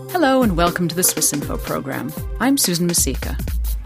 Hello and welcome to the Swiss Info program. I'm Susan Masika.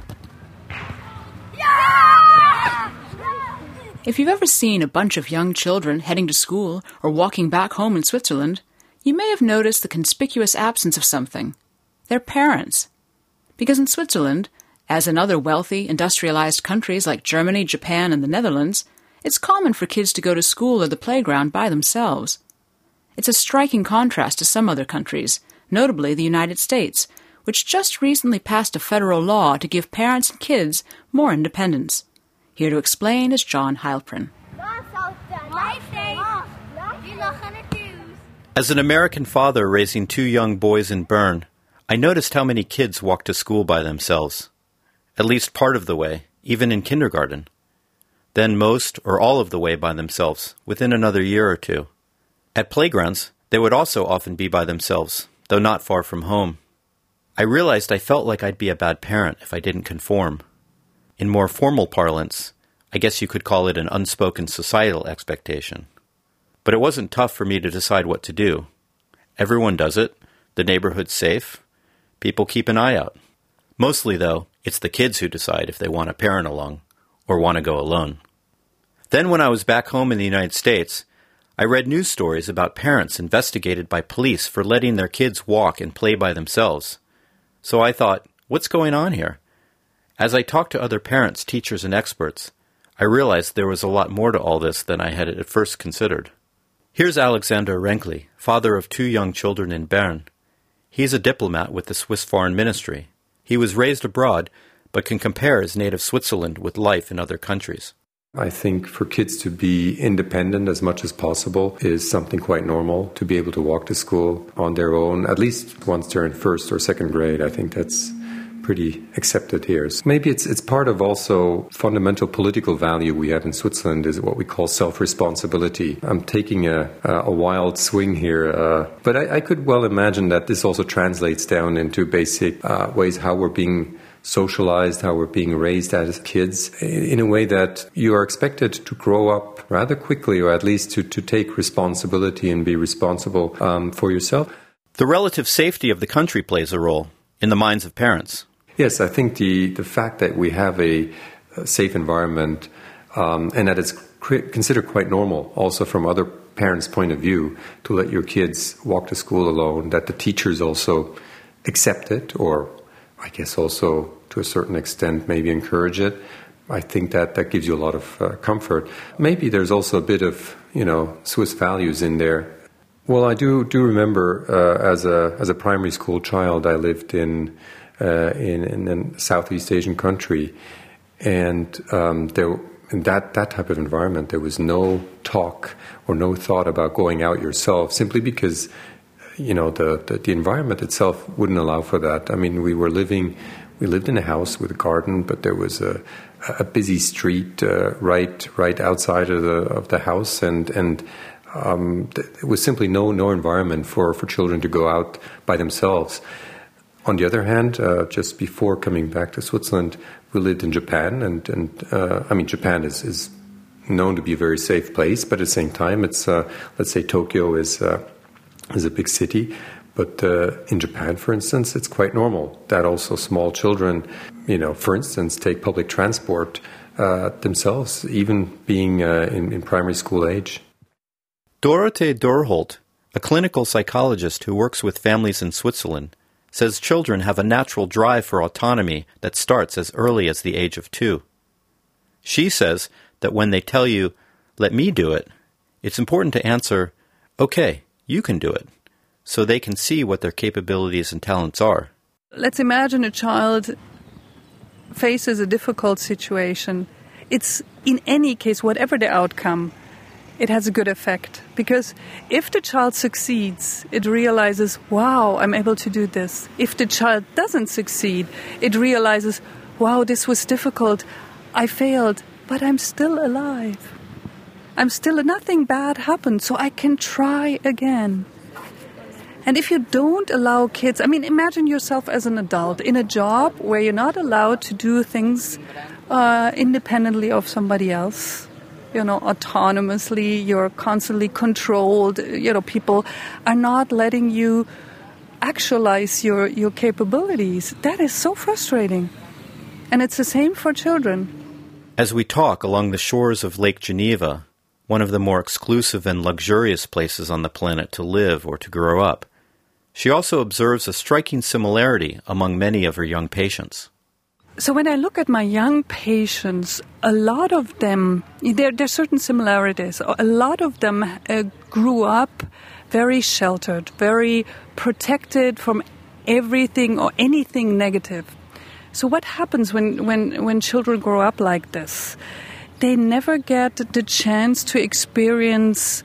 If you've ever seen a bunch of young children heading to school or walking back home in Switzerland, you may have noticed the conspicuous absence of something. Their parents. Because in Switzerland, as in other wealthy, industrialized countries like Germany, Japan, and the Netherlands, it's common for kids to go to school or the playground by themselves. It's a striking contrast to some other countries, notably the United States, which just recently passed a federal law to give parents and kids more independence. Here to explain is John Heilprin. As an American father raising 2 young boys in Bern, I noticed how many kids walk to school by themselves. At least part of the way, even in kindergarten. Then most or all of the way by themselves, within another year or 2. At playgrounds, they would also often be by themselves, though not far from home. I realized I felt like I'd be a bad parent if I didn't conform. In more formal parlance, I guess you could call it an unspoken societal expectation. But it wasn't tough for me to decide what to do. Everyone does it. The neighborhood's safe. People keep an eye out. Mostly, though, it's the kids who decide if they want a parent along or want to go alone. Then when I was back home in the United States, I read news stories about parents investigated by police for letting their kids walk and play by themselves. So I thought, what's going on here? As I talked to other parents, teachers, and experts, I realized there was a lot more to all this than I had at first considered. Here's Alexander Renkli, father of 2 young children in Bern. He's a diplomat with the Swiss Foreign Ministry. He was raised abroad, but can compare his native Switzerland with life in other countries. I think for kids to be independent as much as possible is something quite normal, to be able to walk to school on their own, at least once they're in 1st or 2nd grade. I think that's pretty accepted here. So maybe it's part of also fundamental political value we have in Switzerland is what we call self-responsibility. I'm taking a wild swing here, but I could well imagine that this also translates down into basic ways how we're being socialized, how we're being raised as kids, in a way that you are expected to grow up rather quickly, or at least to take responsibility and be responsible for yourself. The relative safety of the country plays a role in the minds of parents. Yes, I think the fact that we have a safe environment and that it's considered quite normal also from other parents' point of view to let your kids walk to school alone, that the teachers also accept it, or I guess also to a certain extent maybe encourage it. I think that gives you a lot of comfort. Maybe there's also a bit of, Swiss values in there. Well, I do remember as a primary school child, I lived in a Southeast Asian country, and in that type of environment, there was no talk or no thought about going out yourself, simply because the environment itself wouldn't allow for that. I mean, we lived in a house with a garden, but there was a busy street right outside of the house, and there was simply no environment for children to go out by themselves. On the other hand, just before coming back to Switzerland, we lived in Japan, and Japan is known to be a very safe place, but at the same time, it's let's say Tokyo is a big city, but in Japan, for instance, it's quite normal that also small children, for instance, take public transport themselves, even being in primary school age. Dorothee Dorholt, a clinical psychologist who works with families in Switzerland, says children have a natural drive for autonomy that starts as early as the age of 2. She says that when they tell you, "Let me do it," it's important to answer, "Okay, you can do it," so they can see what their capabilities and talents are. Let's imagine a child faces a difficult situation. It's, in any case, whatever the outcome, it has a good effect. Because if the child succeeds, it realizes, wow, I'm able to do this. If the child doesn't succeed, it realizes, wow, this was difficult. I failed, but I'm still alive. Nothing bad happened, so I can try again. And if you don't allow kids, imagine yourself as an adult in a job where you're not allowed to do things independently of somebody else, autonomously, you're constantly controlled, people are not letting you actualize your capabilities. That is so frustrating. And it's the same for children. As we talk along the shores of Lake Geneva, one of the more exclusive and luxurious places on the planet to live or to grow up, she also observes a striking similarity among many of her young patients. So when I look at my young patients, a lot of them, there are certain similarities. A lot of them grew up very sheltered, very protected from everything or anything negative. So what happens when children grow up like this? They never get the chance to experience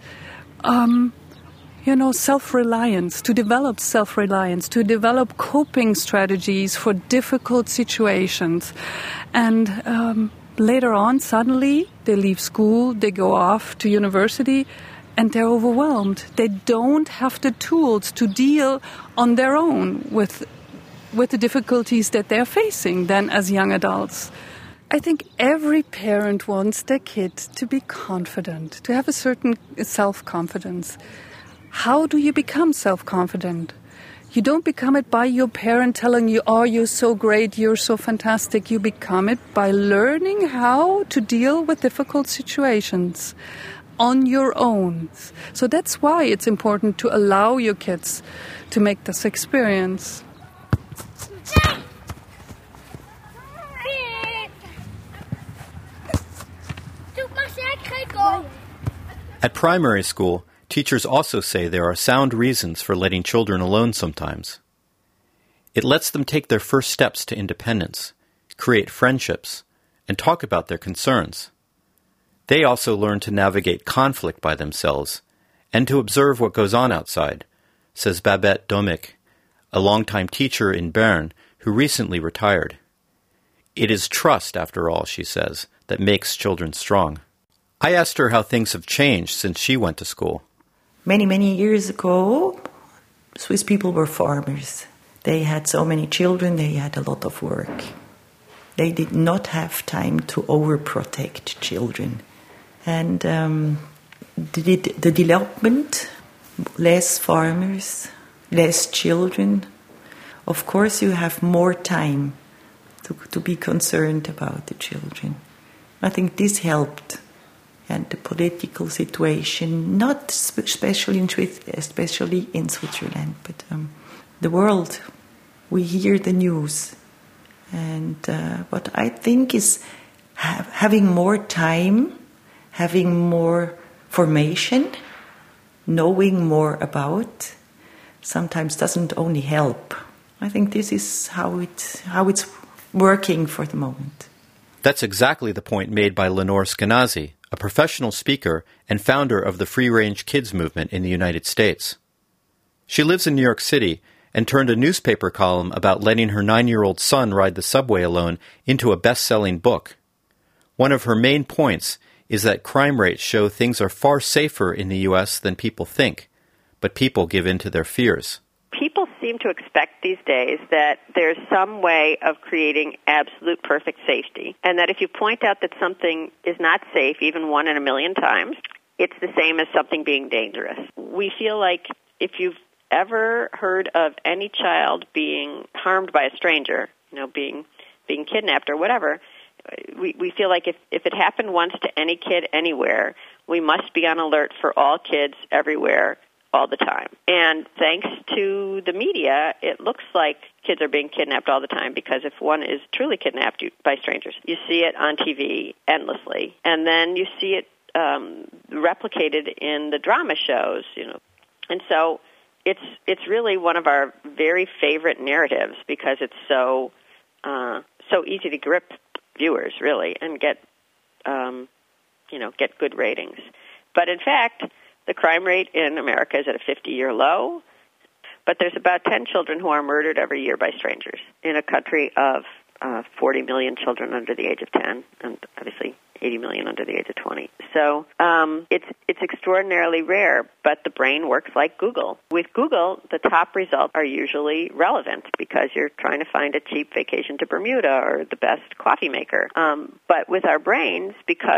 self-reliance, to develop self-reliance, to develop coping strategies for difficult situations. And later on, suddenly, they leave school, they go off to university, and they're overwhelmed. They don't have the tools to deal on their own with the difficulties that they're facing then as young adults. I think every parent wants their kid to be confident, to have a certain self-confidence. How do you become self-confident? You don't become it by your parent telling you, oh, you're so great, you're so fantastic. You become it by learning how to deal with difficult situations on your own. So that's why it's important to allow your kids to make this experience. At primary school, teachers also say there are sound reasons for letting children alone sometimes. It lets them take their first steps to independence, create friendships, and talk about their concerns. They also learn to navigate conflict by themselves and to observe what goes on outside, says Babette Domic, a longtime teacher in Bern who recently retired. It is trust, after all, she says, that makes children strong. I asked her how things have changed since she went to school. Many years ago, Swiss people were farmers. They had so many children, they had a lot of work. They did not have time to overprotect children. And the development, less farmers, less children, of course you have more time to be concerned about the children. I think this helped. And the political situation, not especially in Switzerland, but the world. We hear the news. And what I think is having more time, having more formation, knowing more about, sometimes doesn't only help. I think this is how it's working for the moment. That's exactly the point made by Lenore Skenazy, a professional speaker and founder of the free-range kids movement in the United States. She lives in New York City and turned a newspaper column about letting her 9-year-old son ride the subway alone into a best-selling book. One of her main points is that crime rates show things are far safer in the U.S. than people think, but people give in to their fears. People seem to expect these days that there's some way of creating absolute perfect safety, and that if you point out that something is not safe, even 1 in a million times, it's the same as something being dangerous. We feel like if you've ever heard of any child being harmed by a stranger, being kidnapped or whatever, we feel like if it happened once to any kid anywhere, we must be on alert for all kids everywhere all the time. And thanks to the media, it looks like kids are being kidnapped all the time, because if one is truly kidnapped by strangers, you see it on TV endlessly. And then you see it replicated in the drama shows, And so it's really one of our very favorite narratives, because it's so easy to grip viewers, really, and get good ratings. But in fact, the crime rate in America is at a 50-year low, but there's about 10 children who are murdered every year by strangers in a country of 40 million children under the age of 10, and obviously 80 million under the age of 20. So it's extraordinarily rare, but the brain works like Google. With Google, the top results are usually relevant, because you're trying to find a cheap vacation to Bermuda or the best coffee maker. But with our brains, because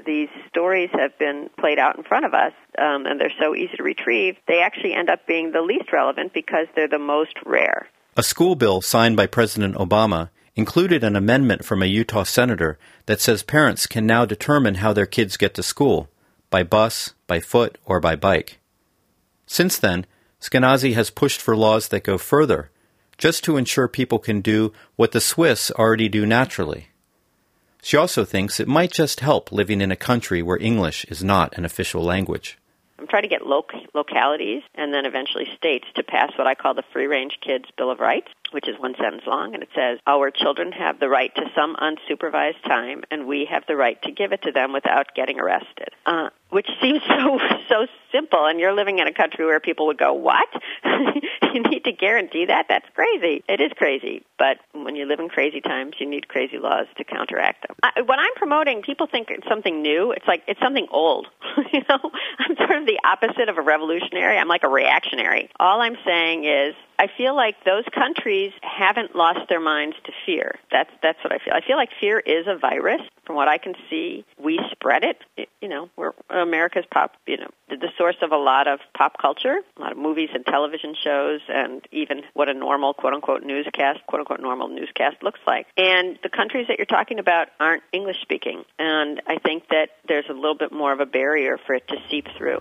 these stories have been played out in front of us, and they're so easy to retrieve, they actually end up being the least relevant because they're the most rare. A school bill signed by President Obama included an amendment from a Utah senator that says parents can now determine how their kids get to school, by bus, by foot, or by bike. Since then, Skenazy has pushed for laws that go further, just to ensure people can do what the Swiss already do naturally. She also thinks it might just help living in a country where English is not an official language. I'm trying to get localities and then eventually states to pass what I call the Free-Range Kids Bill of Rights, which is one sentence long, and it says, our children have the right to some unsupervised time, and we have the right to give it to them without getting arrested. Which seems so simple, and you're living in a country where people would go, what? You need to guarantee that? That's crazy. It is crazy, but when you live in crazy times, you need crazy laws to counteract them. When I'm promoting, people think it's something new. It's like it's something old. You know, I'm sort of the opposite of a revolutionary. I'm like a reactionary. All I'm saying is I feel like those countries haven't lost their minds to fear. That's what I feel. I feel like fear is a virus. From what I can see, we spread it. You know, we're America's the source of a lot of pop culture, a lot of movies and television shows, and even what a normal, quote-unquote, normal newscast looks like. And the countries that you're talking about aren't English-speaking. And I think that there's a little bit more of a barrier for it to seep through.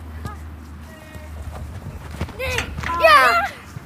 Yeah!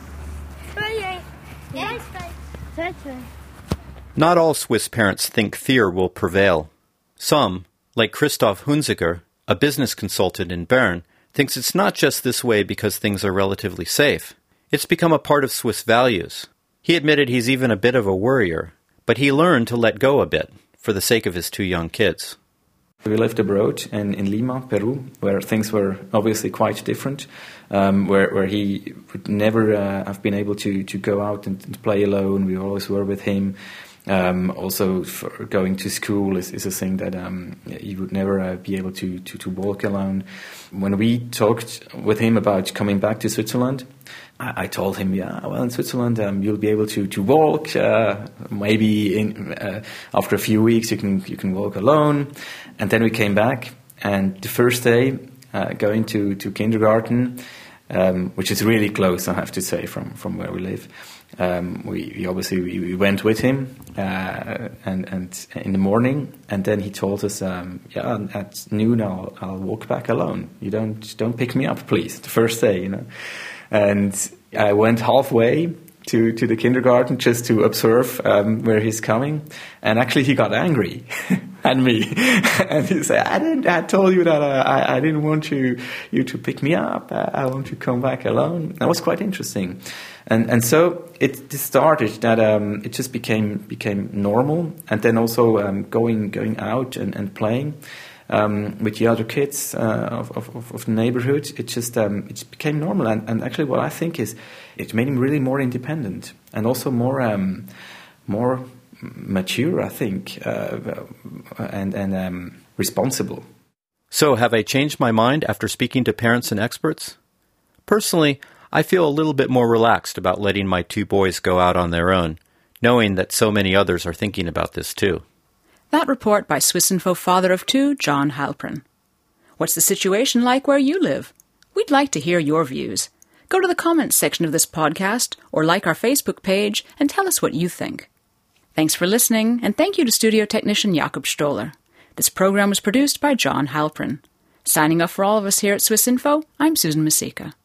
Not all Swiss parents think fear will prevail. Some, like Christoph Hunziker, a business consultant in Bern, thinks it's not just this way because things are relatively safe. It's become a part of Swiss values. He admitted he's even a bit of a worrier, but he learned to let go a bit for the sake of his two young kids. We lived abroad in Lima, Peru, where things were obviously quite different, where he would never have been able to go out and play alone. We always were with him. Also, for going to school is a thing that you would never be able to walk alone. When we talked with him about coming back to Switzerland, I told him, in Switzerland you'll be able to walk. Maybe after a few weeks you can walk alone. And then we came back, and the first day going to kindergarten, which is really close, I have to say, from where we live. We obviously went with him and in the morning, and then he told us, at noon I'll walk back alone. You don't pick me up, please. The first day, you know. And I went halfway to the kindergarten just to observe where he's coming, and actually he got angry at me, and he said, I told you that I didn't want you to pick me up. I want to come back alone. That was quite interesting. And so it started that it just became normal, and then also going out and playing with the other kids of the neighborhood. It just it became normal, and actually what I think is it made him really more independent and also more mature, I think, and responsible. So have I changed my mind after speaking to parents and experts? Personally, I feel a little bit more relaxed about letting my two boys go out on their own, knowing that so many others are thinking about this too. That report by Swissinfo father of two, John Halprin. What's the situation like where you live? We'd like to hear your views. Go to the comments section of this podcast or like our Facebook page and tell us what you think. Thanks for listening, and thank you to studio technician Jakob Stoller. This program was produced by John Halprin. Signing off for all of us here at Swissinfo, I'm Susan Masika.